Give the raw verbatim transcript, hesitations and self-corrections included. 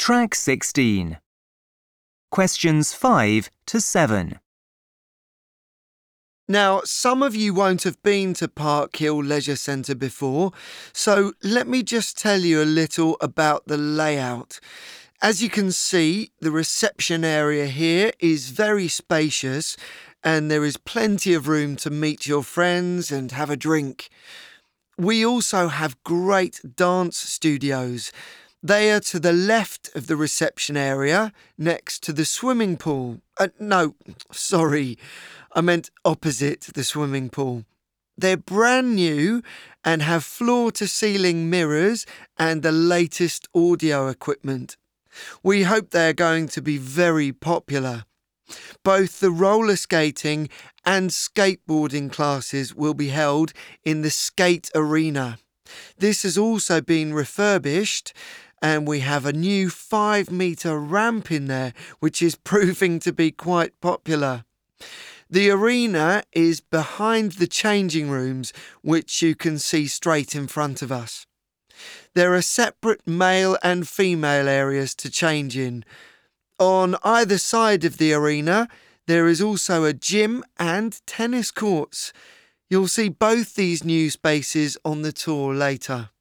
Track sixteen. Questions five to seven. Now, some of you won't have been to Park Hill Leisure Centre before, so let me just tell you a little about the layout. As you can see, the reception area here is very spacious and there is plenty of room to meet your friends and have a drink. We also have great dance studios. They are to the left of the reception area, next to the swimming pool. Uh, no, sorry, I meant opposite the swimming pool. They're brand new and have floor-to-ceiling mirrors and the latest audio equipment. We hope they're going to be very popular. Both the roller skating and skateboarding classes will be held in the skate arena. This has also been refurbished and we have a new five metre ramp in there, which is proving to be quite popular. The arena is behind the changing rooms, which you can see straight in front of us. There are separate male and female areas to change in. On either side of the arena, there is also a gym and tennis courts. You'll see both these new spaces on the tour later.